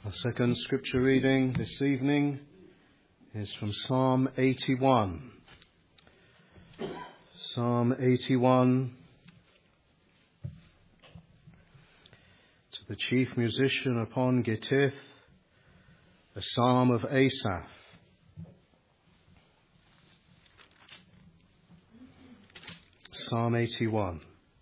Our second scripture reading this evening is from Psalm 81. Psalm 81, to the chief musician upon Gittith, a psalm of Asaph. Psalm 81.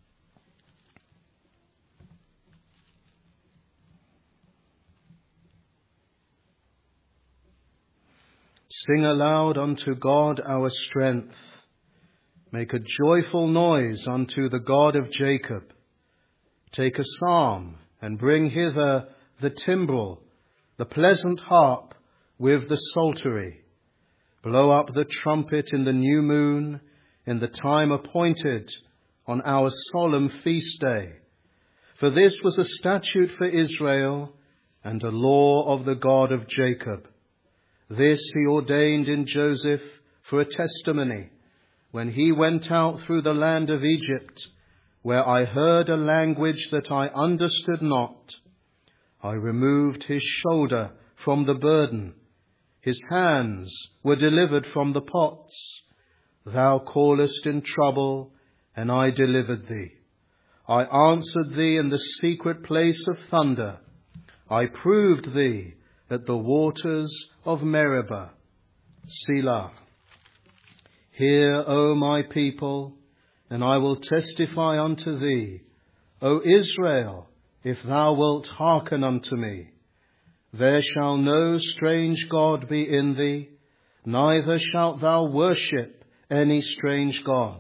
Sing aloud unto God our strength. Make a joyful noise unto the God of Jacob. Take a psalm and bring hither the timbrel, the pleasant harp with the psaltery. Blow up the trumpet in the new moon, in the time appointed on our solemn feast day. For this was a statute for Israel and a law of the God of Jacob. This he ordained in Joseph for a testimony, when he went out through the land of Egypt, where I heard a language that I understood not. I removed his shoulder from the burden. His hands were delivered from the pots. Thou callest in trouble, and I delivered thee. I answered thee in the secret place of thunder. I proved thee at the waters of Meribah. Selah. Hear, O my people, and I will testify unto thee. O Israel, if thou wilt hearken unto me. There shall no strange god be in thee, neither shalt thou worship any strange god.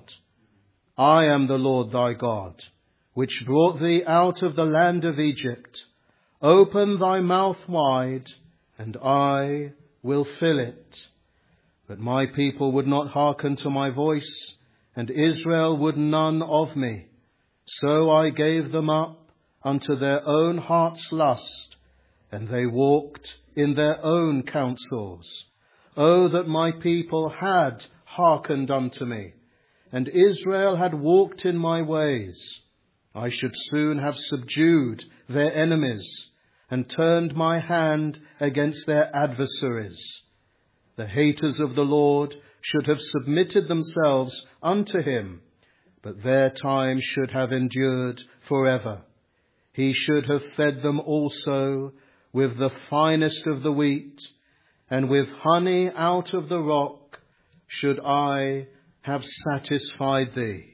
I am the Lord thy God, which brought thee out of the land of Egypt. Open thy mouth wide, and I will fill it. But my people would not hearken to my voice, and Israel would none of me. So I gave them up unto their own heart's lust, and they walked in their own counsels. Oh, that my people had hearkened unto me, and Israel had walked in my ways. I should soon have subdued their enemies, and turned my hand against their adversaries. The haters of the Lord should have submitted themselves unto him, but their time should have endured forever. He should have fed them also with the finest of the wheat, and with honey out of the rock should I have satisfied thee.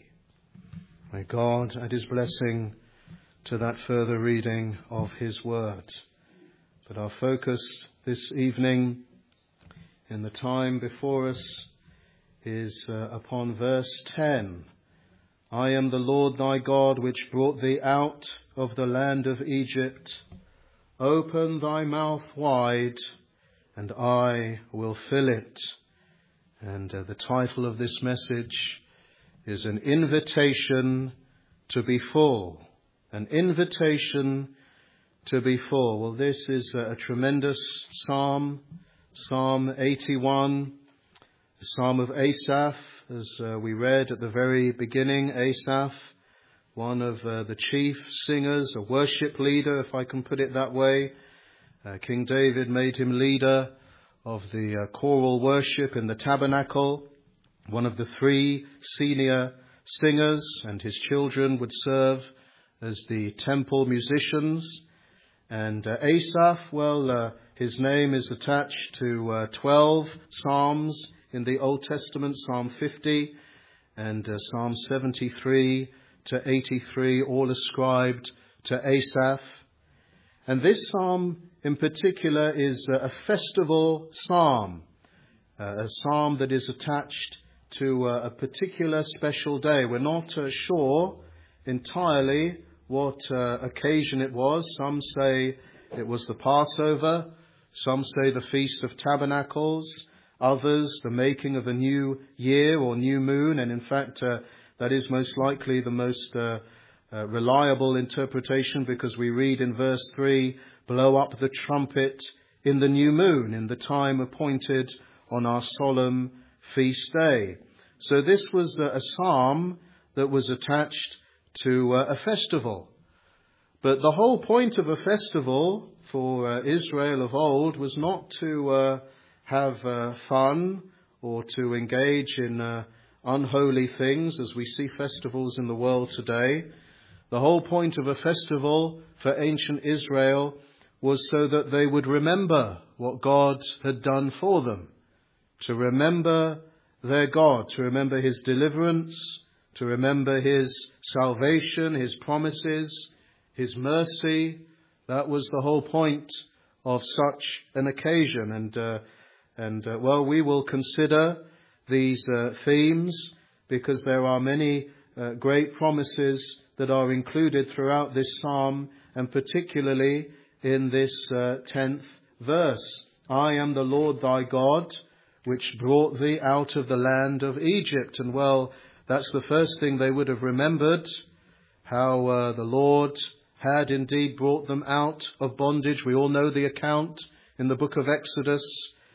May God add his blessing to that further reading of his word. But our focus this evening in the time before us is upon verse 10. I am the Lord thy God, which brought thee out of the land of Egypt. Open thy mouth wide, and I will fill it. And the title of this message is An Invitation to be Full. An invitation to be full. Well, this is a tremendous psalm, Psalm 81, the psalm of Asaph, as we read at the very beginning. Asaph, one of the chief singers, a worship leader, if I can put it that way. King David made him leader of the choral worship in the tabernacle, one of the three senior singers, and his children would serve as the temple musicians. And Asaph, his name is attached to 12 psalms in the Old Testament, Psalm 50 and Psalm 73 to 83, all ascribed to Asaph. And this psalm in particular is a festival psalm, a psalm that is attached to a particular special day. We're not sure entirely what occasion it was. Some say it was the Passover. Some say the Feast of Tabernacles. Others, the making of a new year or new moon. And in fact, that is most likely the most reliable interpretation, because we read in verse 3, blow up the trumpet in the new moon, in the time appointed on our solemn feast day. So this was a psalm that was attached to a festival. But the whole point of a festival for Israel of old was not to have fun or to engage in unholy things as we see festivals in the world today. The whole point of a festival for ancient Israel was so that they would remember what God had done for them, to remember their God, to remember his deliverance, to remember his salvation, his promises, his mercy. That was the whole point of such an occasion. And we will consider these themes because there are many great promises that are included throughout this psalm, and particularly in this 10th verse. I am the Lord thy God, which brought thee out of the land of Egypt. And that's the first thing they would have remembered, how the Lord had indeed brought them out of bondage. We all know the account in the book of Exodus.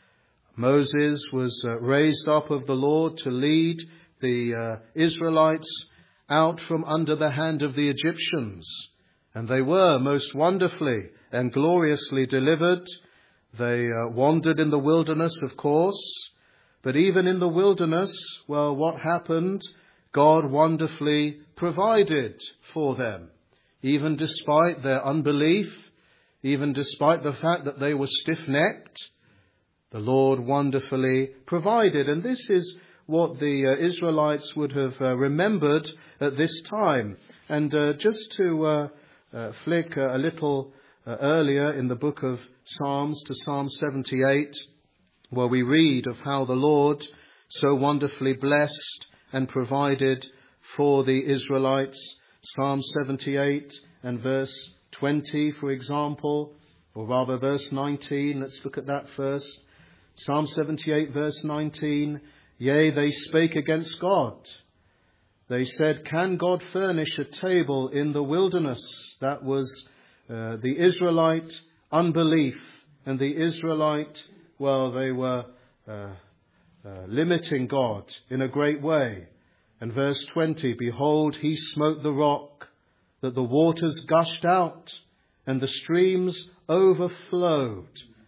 Moses was raised up of the Lord to lead the Israelites out from under the hand of the Egyptians. And they were most wonderfully and gloriously delivered. They wandered in the wilderness, of course. But even in the wilderness, what happened? God wonderfully provided for them. Even despite their unbelief, even despite the fact that they were stiff-necked, the Lord wonderfully provided. And this is what the Israelites would have remembered at this time. And just to flick a little earlier in the book of Psalms to Psalm 78, where we read of how the Lord so wonderfully blessed and provided for the Israelites. Psalm 78 and verse 20, for example, or rather verse 19. Let's look at that first. Psalm 78 verse 19. Yea, they spake against God. They said, can God furnish a table in the wilderness? That was the Israelite unbelief. And the Israelite, they were limiting God in a great way. And verse 20, behold, he smote the rock, that the waters gushed out, and the streams overflowed.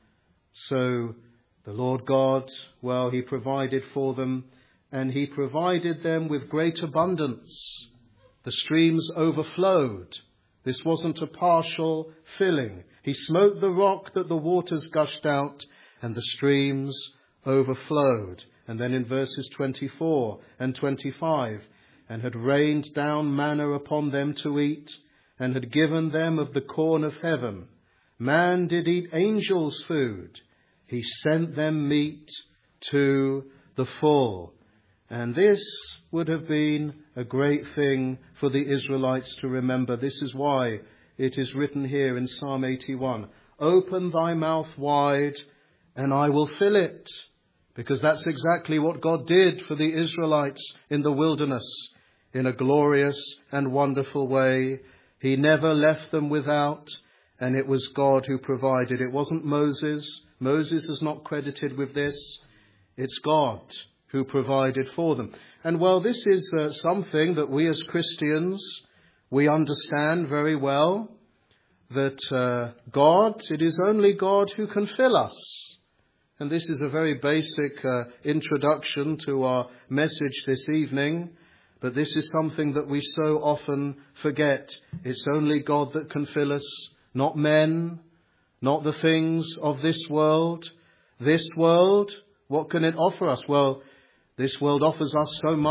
So the Lord God, he provided for them, and he provided them with great abundance. The streams overflowed. This wasn't a partial filling. He smote the rock that the waters gushed out, and the streams overflowed. And then in verses 24 and 25, and had rained down manna upon them to eat, and had given them of the corn of heaven. Man did eat angels' food. He sent them meat to the full. And this would have been a great thing for the Israelites to remember. This is why it is written here in Psalm 81, open thy mouth wide and I will fill it. Because that's exactly what God did for the Israelites in the wilderness in a glorious and wonderful way. He never left them without, and it was God who provided. It wasn't Moses. Moses is not credited with this. It's God who provided for them. And this is something that we as Christians, we understand very well, that it is only God who can fill us. And this is a very basic introduction to our message this evening. But this is something that we so often forget. It's only God that can fill us, not men, not the things of this world. This world, what can it offer us? This world offers us so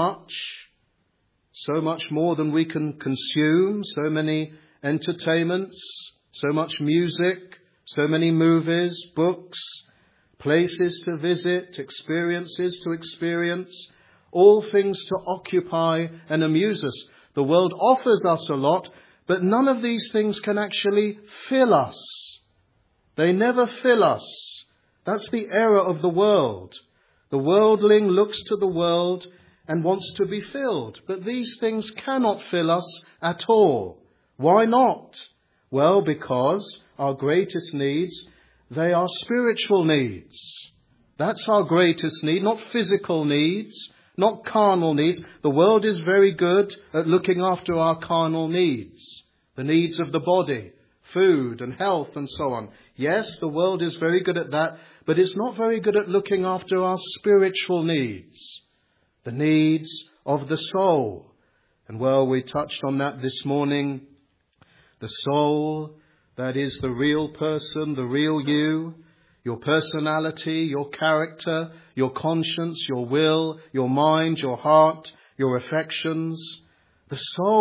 much more than we can consume, so many entertainments, so much music, so many movies, books, places to visit, experiences to experience, all things to occupy and amuse us. The world offers us a lot, but none of these things can actually fill us. They never fill us. That's the error of the world. The worldling looks to the world and wants to be filled, but these things cannot fill us at all. Why not? Because our greatest needs, they are spiritual needs. That's our greatest need, not physical needs, not carnal needs. The world is very good at looking after our carnal needs, the needs of the body, food and health and so on. Yes, the world is very good at that, but it's not very good at looking after our spiritual needs, the needs of the soul. And well, we touched on that this morning. The soul, that is the real person, the real you, your personality, your character, your conscience, your will, your mind, your heart, your affections. The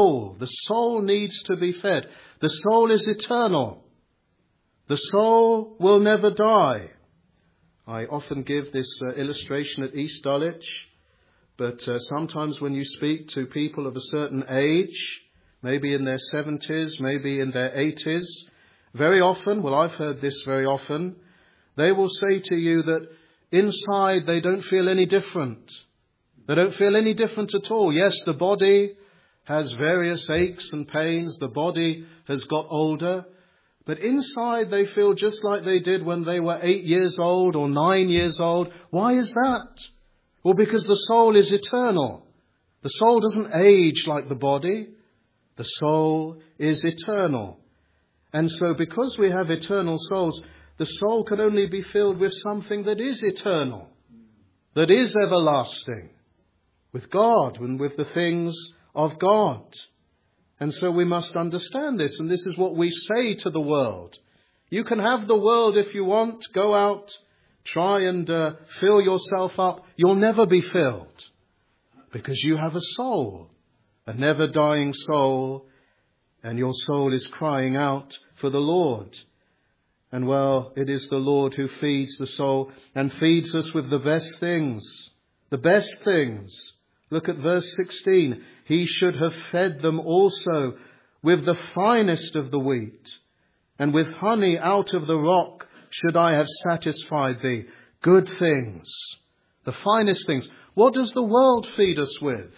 soul needs to be fed. The soul is eternal. The soul will never die. I often give this illustration at East Dulwich, but sometimes when you speak to people of a certain age, maybe in their 70s, maybe in their 80s, very often, well, I've heard this very often, they will say to you that inside they don't feel any different. They don't feel any different at all. Yes, the body has various aches and pains. The body has got older. But inside they feel just like they did when they were 8 years old or 9 years old. Why is that? Well, because the soul is eternal. The soul doesn't age like the body. The soul is eternal. And so because we have eternal souls, the soul can only be filled with something that is eternal, that is everlasting, with God and with the things of God. And so we must understand this, and this is what we say to the world. You can have the world if you want. Go out, try and fill yourself up. You'll never be filled, because you have a soul, a never-dying soul, and your soul is crying out for the Lord. And well, it is the Lord who feeds the soul and feeds us with the best things. The best things. Look at verse 16. He should have fed them also with the finest of the wheat, and with honey out of the rock should I have satisfied thee. Good things. The finest things. What does the world feed us with?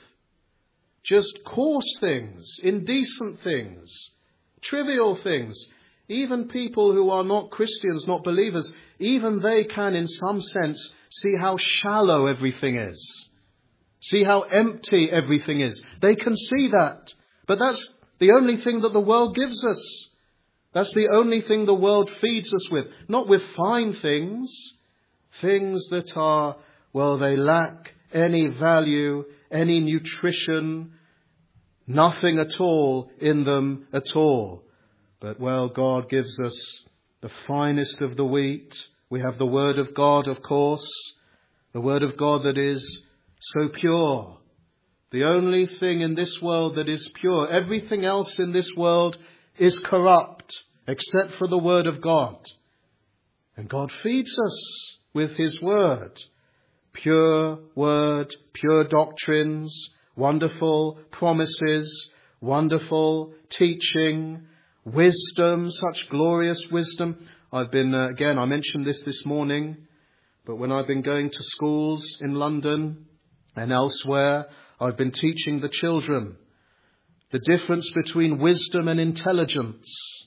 Just coarse things, indecent things, trivial things. Even people who are not Christians, not believers, even they can in some sense see how shallow everything is. See how empty everything is. They can see that. But that's the only thing that the world gives us. That's the only thing the world feeds us with. Not with fine things. Things that are, well, they lack any value, any nutrition, nothing at all in them at all. But, well, God gives us the finest of the wheat. We have the Word of God, of course. The Word of God that is so pure. The only thing in this world that is pure. Everything else in this world is corrupt, except for the Word of God. And God feeds us with His Word. Pure Word, pure doctrines, wonderful promises, wonderful teaching, wisdom, such glorious wisdom. I've been, I mentioned this morning, but when I've been going to schools in London and elsewhere, I've been teaching the children the difference between wisdom and intelligence.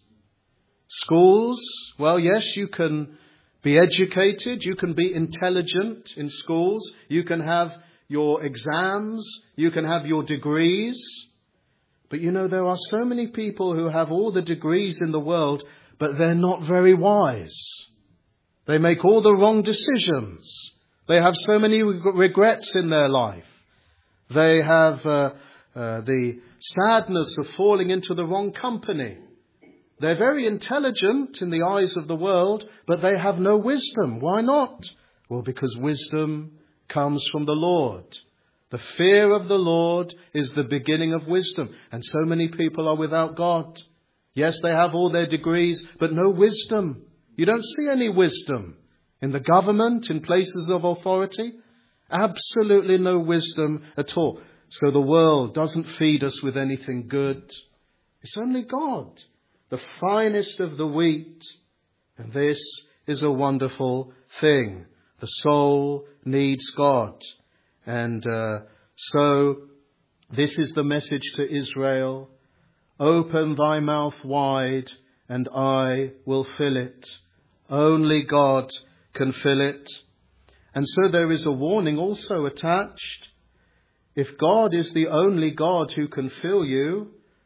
Schools, well, yes, you can be educated, you can be intelligent in schools, you can have your exams, you can have your degrees. But you know, there are so many people who have all the degrees in the world, but they're not very wise. They make all the wrong decisions. They have so many regrets in their life. They have the sadness of falling into the wrong company. They're very intelligent in the eyes of the world, but they have no wisdom. Why not? Well, because wisdom comes from the Lord. The fear of the Lord is the beginning of wisdom. And so many people are without God. Yes, they have all their degrees, but no wisdom. You don't see any wisdom in the government, in places of authority. Absolutely no wisdom at all. So the world doesn't feed us with anything good. It's only God, the finest of the wheat. And this is a wonderful thing. The soul needs God. And so this is the message to Israel. Open thy mouth wide and I will fill it. Only God can fill it. And so there is a warning also attached. If God is the only God who can fill you,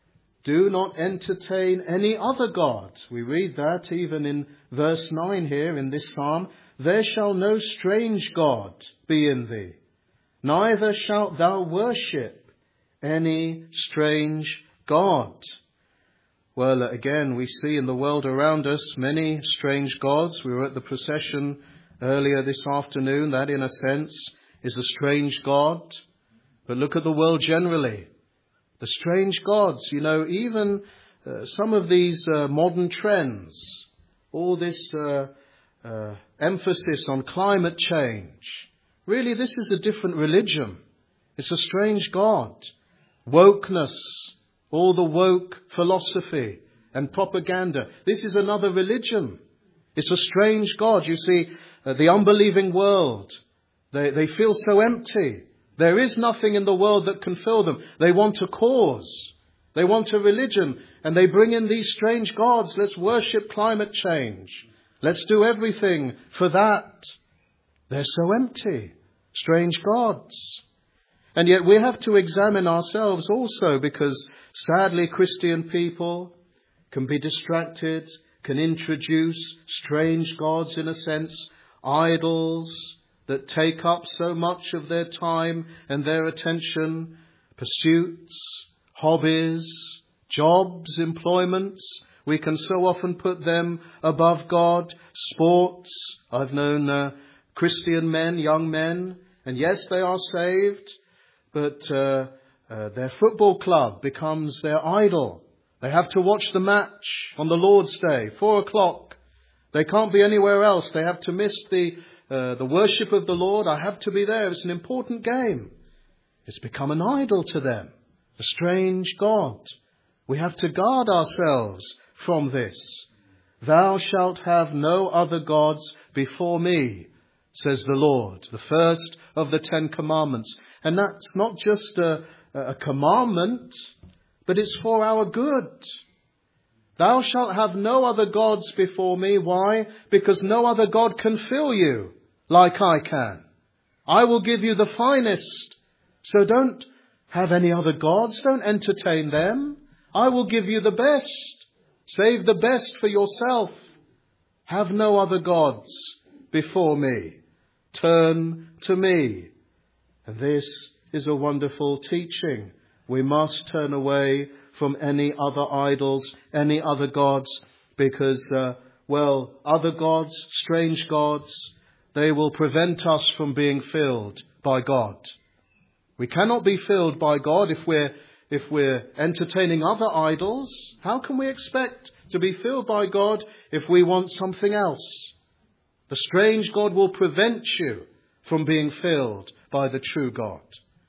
Do not entertain any other god. We read that even in verse 9 here in this psalm. There shall no strange god be in thee, neither shalt thou worship any strange god. Well, again, we see in the world around us many strange gods. We were at the procession earlier this afternoon. That, in a sense, is a strange god. But look at the world generally. The strange gods, even some of these modern trends, all this emphasis on climate change. Really, this is a different religion. It's a strange god. Wokeness, all the woke philosophy and propaganda. This is another religion. It's a strange god. You see, the unbelieving world, they feel so empty. There is nothing in the world that can fill them. They want a cause. They want a religion. And they bring in these strange gods. Let's worship climate change. Let's do everything for that. They're so empty. Strange gods. And yet we have to examine ourselves also, because sadly Christian people can be distracted, can introduce strange gods in a sense, idols that take up so much of their time and their attention, pursuits, hobbies, jobs, employments. We can so often put them above God. Sports. I've known Christian men, young men, and yes, they are saved, but their football club becomes their idol. They have to watch the match on the Lord's Day, 4:00. They can't be anywhere else. They have to miss the worship of the Lord. I have to be there. It's an important game. It's become an idol to them, a strange god. We have to guard ourselves from this. Thou shalt have no other gods before me, says the Lord, the first of the 10 commandments. And that's not just a commandment, but it's for our good. Thou shalt have no other gods before me. Why? Because no other god can fill you like I can. I will give you the finest. So don't have any other gods. Don't entertain them. I will give you the best. Save the best for yourself. Have no other gods before me. Turn to me. And this is a wonderful teaching. We must turn away from any other idols, any other gods, because, other gods, strange gods, they will prevent us from being filled by God. We cannot be filled by God if we're entertaining other idols. How can we expect to be filled by God if we want something else? The strange god will prevent you from being filled by the true God.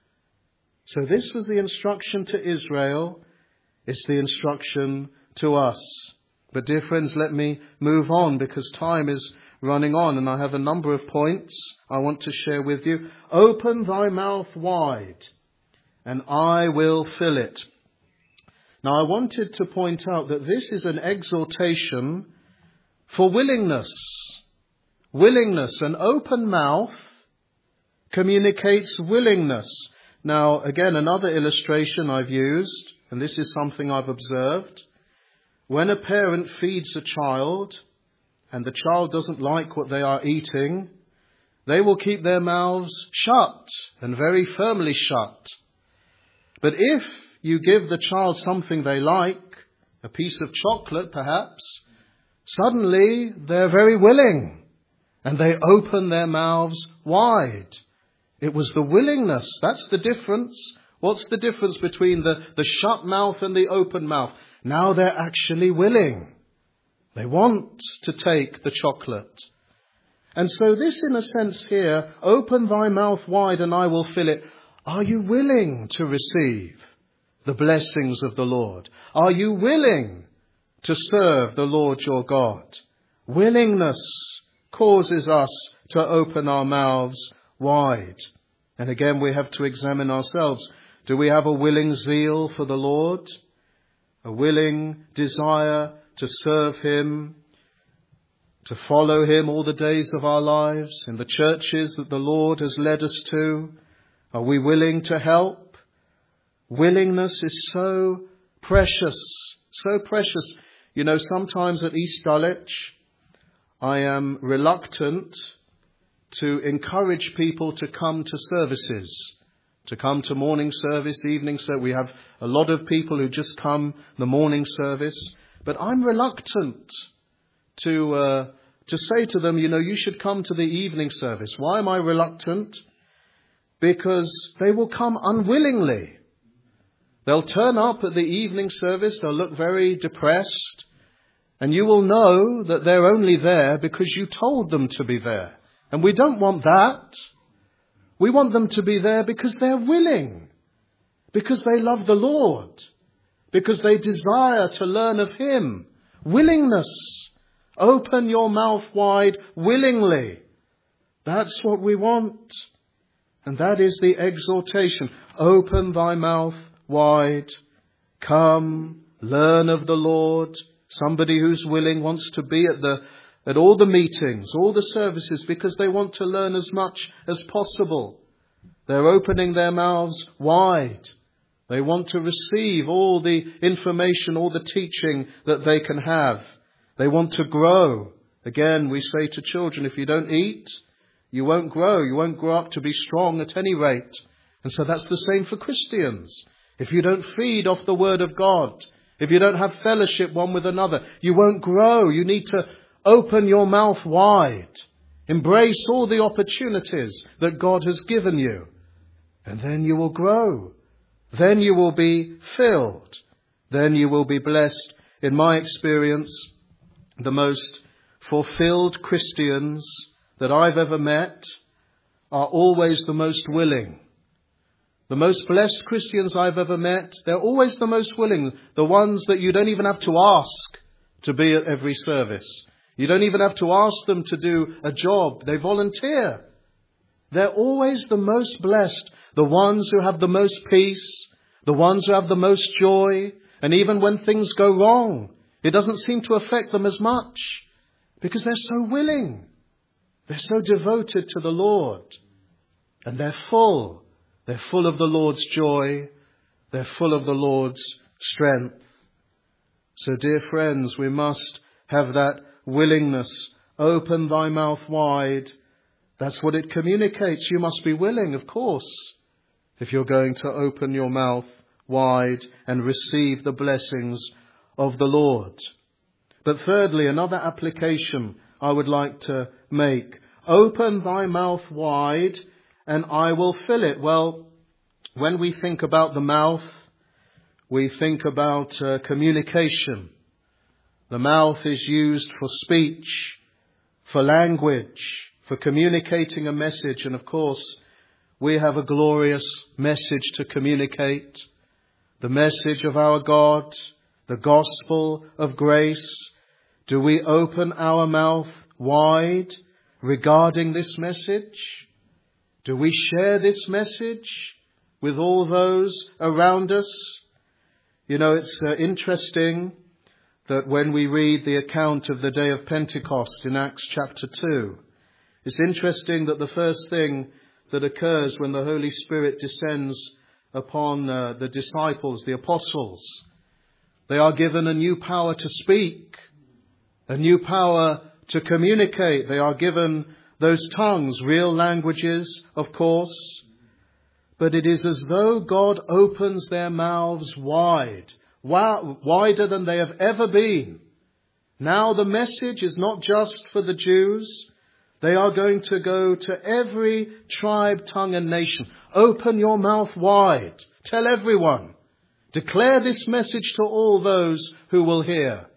So this was the instruction to Israel. It's the instruction to us. But dear friends, let me move on, because time is running on and I have a number of points I want to share with you. Open thy mouth wide and I will fill it. Now I wanted to point out that this is an exhortation for willingness. Willingness. An open mouth communicates willingness. Now again, another illustration I've used, and this is something I've observed. When a parent feeds a child and the child doesn't like what they are eating, they will keep their mouths shut and very firmly shut. But if you give the child something they like, a piece of chocolate perhaps, suddenly they're very willing and they open their mouths wide. It was the willingness. That's the difference. What's the difference between the shut mouth and the open mouth? Now they're actually willing. They want to take the chocolate. And so this, in a sense here, open thy mouth wide and I will fill it. Are you willing to receive the blessings of the Lord? Are you willing to serve the Lord your God? Willingness causes us to open our mouths wide. And again, we have to examine ourselves. Do we have a willing zeal for the Lord? A willing desire to serve him, to follow him all the days of our lives in the churches that the Lord has led us to? Are we willing to help? Willingness is so Precious, so precious. You know, sometimes at East Dulwich, I am reluctant to encourage people to come to services, to come to morning service, evening service. We have a lot of people who just come the morning service, but I'm reluctant to say to them, you know, you should come to the evening service. Why am I reluctant? Because they will come unwillingly. They'll turn up at the evening service, they'll look very depressed, and you will know that they're only there because you told them to be there. And we don't want that. We want them to be there because they're willing, because they love the Lord, because they desire to learn of Him. Willingness. Open your mouth wide willingly. That's what we want. And that is the exhortation. Open thy mouth wide. Come, learn of the Lord. Somebody who's willing wants to be at all the meetings, all the services, because they want to learn as much as possible. They're opening their mouths wide. They want to receive all the information, all the teaching that they can have. They want to grow. Again, we say to children, if you don't eat, you won't grow. You won't grow up to be strong at any rate. And so that's the same for Christians. If you don't feed off the Word of God, if you don't have fellowship one with another, you won't grow. You need to open your mouth wide. Embrace all the opportunities that God has given you. And then you will grow. Then you will be filled. Then you will be blessed. In my experience, the most fulfilled Christians that I've ever met are always the most willing. The most blessed Christians I've ever met, they're always the most willing. The ones that you don't even have to ask to be at every service. You don't even have to ask them to do a job. They volunteer. They're always the most blessed. The ones who have the most peace. The ones who have the most joy. And even when things go wrong, it doesn't seem to affect them as much. Because they're so willing. They're so devoted to the Lord. And they're full. They're full of the Lord's joy. They're full of the Lord's strength. So, dear friends, we must have that willingness. Open thy mouth wide. That's what it communicates. You must be willing, of course, if you're going to open your mouth wide and receive the blessings of the Lord. But thirdly, another application I would like to make. Open thy mouth wide and I will fill it. Well, when we think about the mouth, we think about communication. The mouth is used for speech, for language, for communicating a message. And of course, we have a glorious message to communicate. The message of our God, the gospel of grace. Do we open our mouth wide regarding this message? Do we share this message with all those around us? You know, it's interesting that when we read the account of the day of Pentecost in Acts chapter 2, it's interesting that the first thing that occurs when the Holy Spirit descends upon the disciples, the apostles, they are given a new power to speak, a new power to communicate. They are given those tongues, real languages, of course. But it is as though God opens their mouths wide, wider than they have ever been. Now the message is not just for the Jews. They are going to go to every tribe, tongue and nation. Open your mouth wide. Tell everyone. Declare this message to all those who will hear.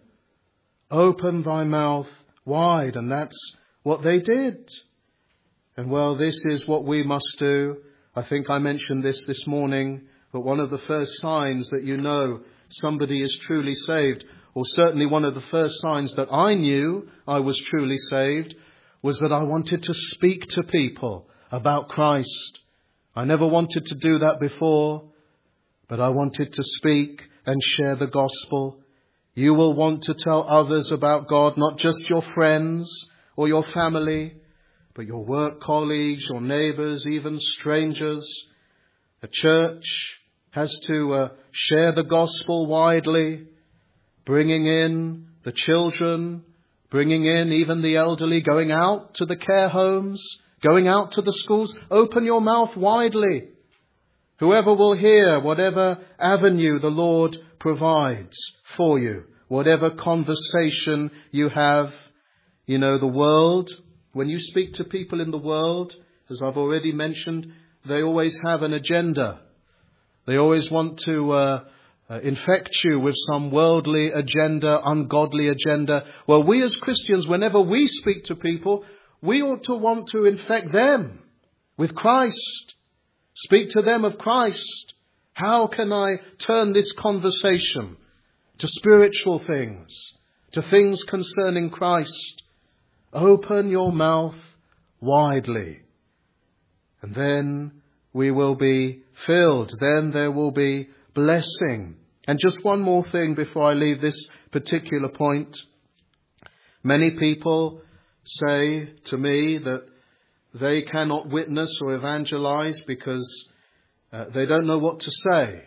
Open thy mouth wide. And that's what they did. And well, this is what we must do. I think I mentioned this morning, but one of the first signs that you know somebody is truly saved, or certainly one of the first signs that I knew I was truly saved, was that I wanted to speak to people about Christ. I never wanted to do that before, but I wanted to speak and share the gospel. You will want to tell others about God, not just your friends or your family, but your work colleagues, your neighbours, even strangers, a church, has to share the gospel widely, bringing in the children, bringing in even the elderly, going out to the care homes, going out to the schools. Open your mouth widely. Whoever will hear, whatever avenue the Lord provides for you, whatever conversation you have. You know, the world, when you speak to people in the world, as I've already mentioned, they always have an agenda. They always want to infect you with some worldly agenda, ungodly agenda. Well, we as Christians, whenever we speak to people, we ought to want to infect them with Christ. Speak to them of Christ. How can I turn this conversation to spiritual things, to things concerning Christ? Open your mouth widely. And then we will be filled. Then there will be blessing. And just one more thing before I leave this particular point. Many people say to me that they cannot witness or evangelize because they don't know what to say.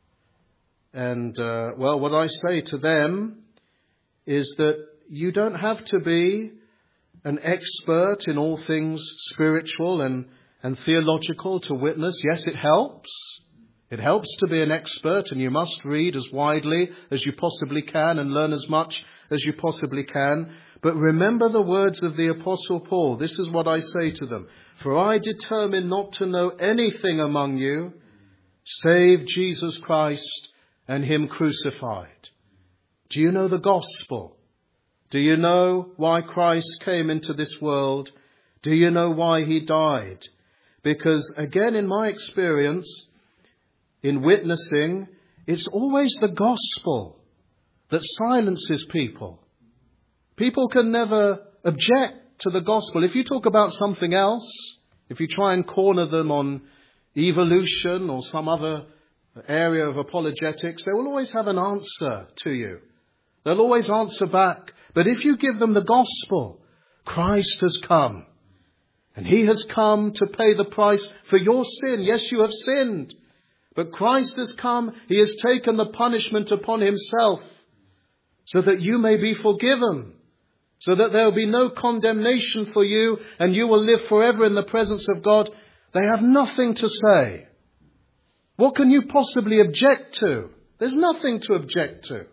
And, well, what I say to them is that you don't have to be an expert in all things spiritual and theological to witness. Yes, it helps. It helps to be an expert, and you must read as widely as you possibly can and learn as much as you possibly can. But remember the words of the Apostle Paul. This is what I say to them. For I determine not to know anything among you save Jesus Christ and Him crucified. Do you know the gospel? Do you know why Christ came into this world? Do you know why He died? Because again, in my experience, in witnessing, it's always the gospel that silences people. People can never object to the gospel. If you talk about something else, if you try and corner them on evolution or some other area of apologetics, they will always have an answer to you. They'll always answer back. But if you give them the gospel, Christ has come. And He has come to pay the price for your sin. Yes, you have sinned. But Christ has come. He has taken the punishment upon Himself so that you may be forgiven. So that there will be no condemnation for you and you will live forever in the presence of God. They have nothing to say. What can you possibly object to? There's nothing to object to.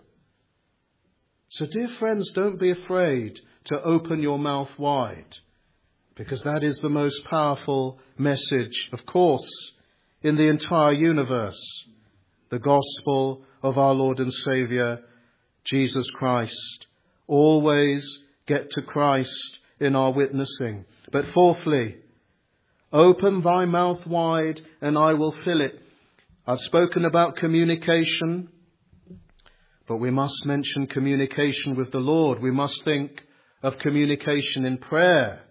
So dear friends, don't be afraid to open your mouth wide, because that is the most powerful message, of course, in the entire universe. The gospel of our Lord and Saviour, Jesus Christ. Always get to Christ in our witnessing. But fourthly, open thy mouth wide and I will fill it. I've spoken about communication, but we must mention communication with the Lord. We must think of communication in prayer.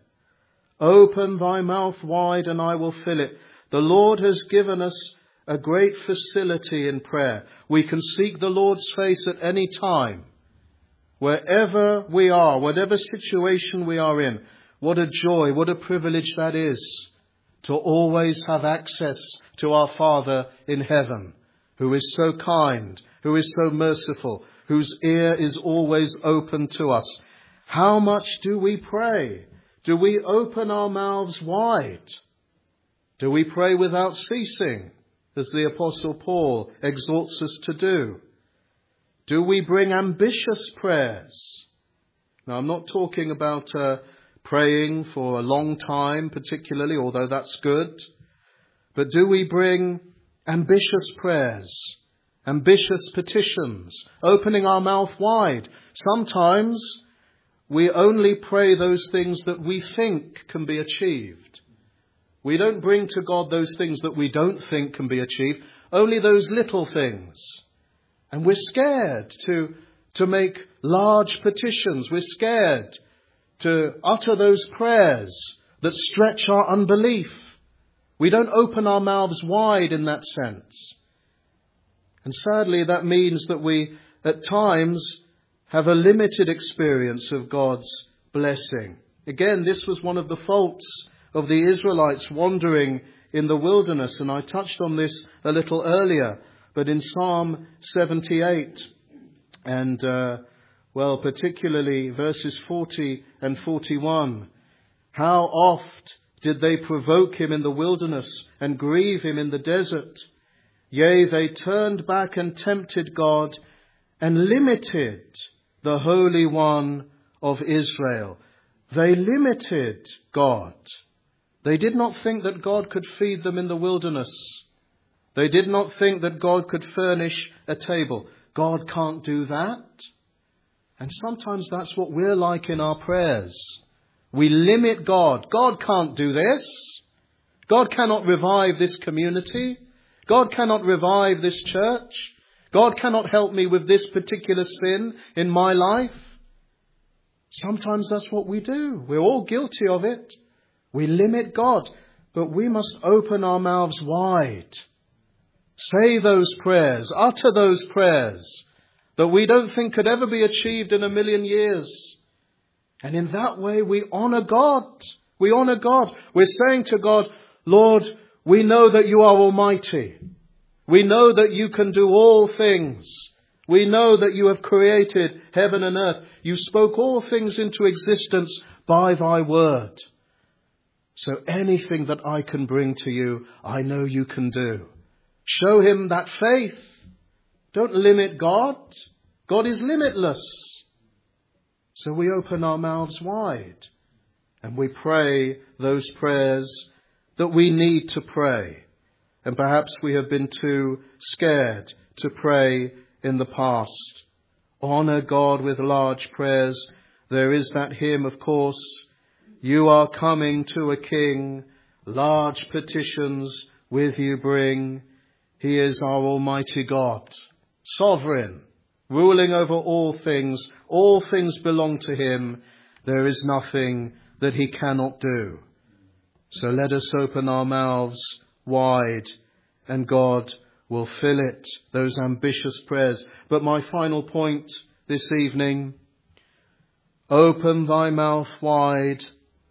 Open thy mouth wide and I will fill it. The Lord has given us a great facility in prayer. We can seek the Lord's face at any time. Wherever we are, whatever situation we are in, what a joy, what a privilege that is to always have access to our Father in heaven, who is so kind, who is so merciful, whose ear is always open to us. How much do we pray? Do we open our mouths wide? Do we pray without ceasing, as the Apostle Paul exhorts us to do? Do we bring ambitious prayers? Now, I'm not talking about praying for a long time particularly, although that's good. But do we bring ambitious prayers, ambitious petitions, opening our mouth wide? Sometimes we only pray those things that we think can be achieved. We don't bring to God those things that we don't think can be achieved, only those little things. And we're scared to make large petitions. We're scared to utter those prayers that stretch our unbelief. We don't open our mouths wide in that sense. And sadly, that means that we, at times, have a limited experience of God's blessing. Again, this was one of the faults of the Israelites wandering in the wilderness, and I touched on this a little earlier. but in Psalm 78 and, particularly verses 40 and 41, how oft did they provoke him in the wilderness and grieve him in the desert? Yea, they turned back and tempted God and limited the Holy One of Israel. They limited God. They did not think that God could feed them in the wilderness. They did not think that God could furnish a table. God can't do that. And sometimes that's what we're like in our prayers. We limit God. God can't do this. God cannot revive this community. God cannot revive this church. God cannot help me with this particular sin in my life. Sometimes that's what we do. We're all guilty of it. We limit God, but we must open our mouths wide. Say those prayers, utter those prayers that we don't think could ever be achieved in 1,000,000 years. And in that way we honor God. We honor God. We're saying to God, Lord, we know that you are almighty. We know that you can do all things. We know that you have created heaven and earth. You spoke all things into existence by thy word. So anything that I can bring to you, I know you can do. Show him that faith. Don't limit God. God is limitless. So we open our mouths wide and we pray those prayers that we need to pray. And perhaps we have been too scared to pray in the past. Honor God with large prayers. There is that hymn, of course. You are coming to a king. Large petitions with you bring. He is our Almighty God, sovereign, ruling over all things. All things belong to him. There is nothing that he cannot do. So let us open our mouths wide and God will fill it, those ambitious prayers. But my final point this evening, open thy mouth wide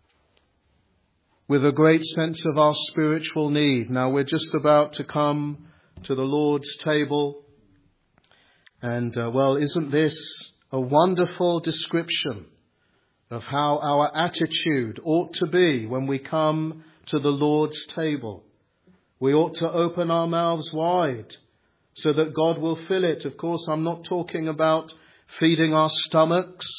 with a great sense of our spiritual need. Now we're just about to come to the Lord's table. And isn't this a wonderful description of how our attitude ought to be when we come to the Lord's table? We ought to open our mouths wide so that God will fill it. Of course, I'm not talking about feeding our stomachs,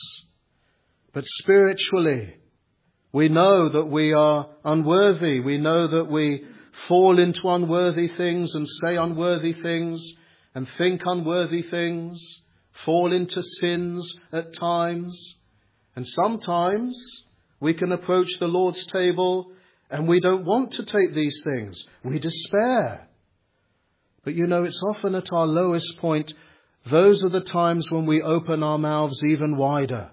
but spiritually. We know that we are unworthy. We know that we fall into unworthy things and say unworthy things and think unworthy things, fall into sins at times. And sometimes we can approach the Lord's table and we don't want to take these things. We despair. But it's often at our lowest point. Those are the times when we open our mouths even wider.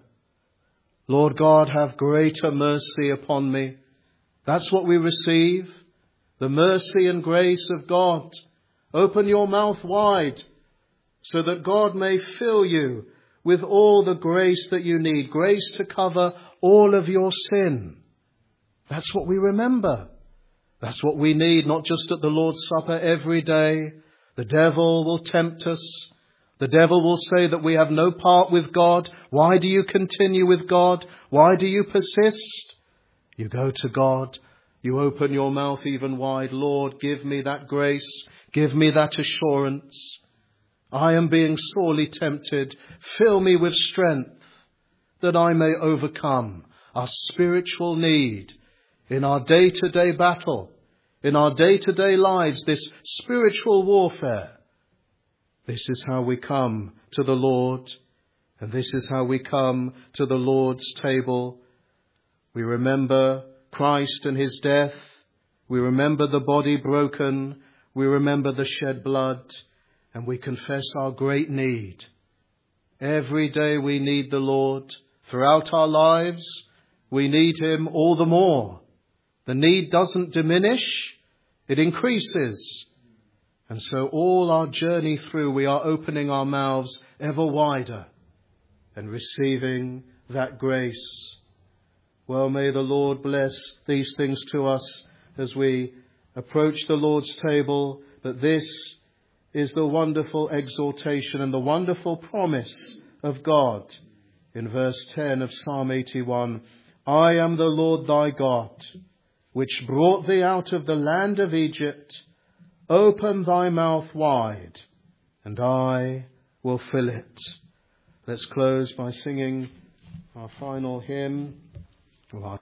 Lord God, have greater mercy upon me. That's what we receive. The mercy and grace of God. Open your mouth wide so that God may fill you with all the grace that you need. Grace to cover all of your sin. That's what we remember. That's what we need, not just at the Lord's Supper every day. The devil will tempt us. The devil will say that we have no part with God. Why do you continue with God? Why do you persist? You go to God. You open your mouth even wide. Lord, give me that grace. Give me that assurance. I am being sorely tempted. Fill me with strength that I may overcome our spiritual need in our day-to-day battle, in our day-to-day lives, this spiritual warfare. This is how we come to the Lord, and this is how we come to the Lord's table. We remember Christ and his death. We remember the body broken. We remember the shed blood, and we confess our great need. Every day we need the Lord. Throughout our lives, we need him all the more. The need doesn't diminish, it increases. And so all our journey through, we are opening our mouths ever wider and receiving that grace. Well, may the Lord bless these things to us as we approach the Lord's table. But this is the wonderful exhortation and the wonderful promise of God in verse 10 of Psalm 81. I am the Lord thy God, which brought thee out of the land of Egypt. Open thy mouth wide, and I will fill it. Let's close by singing our final hymn of our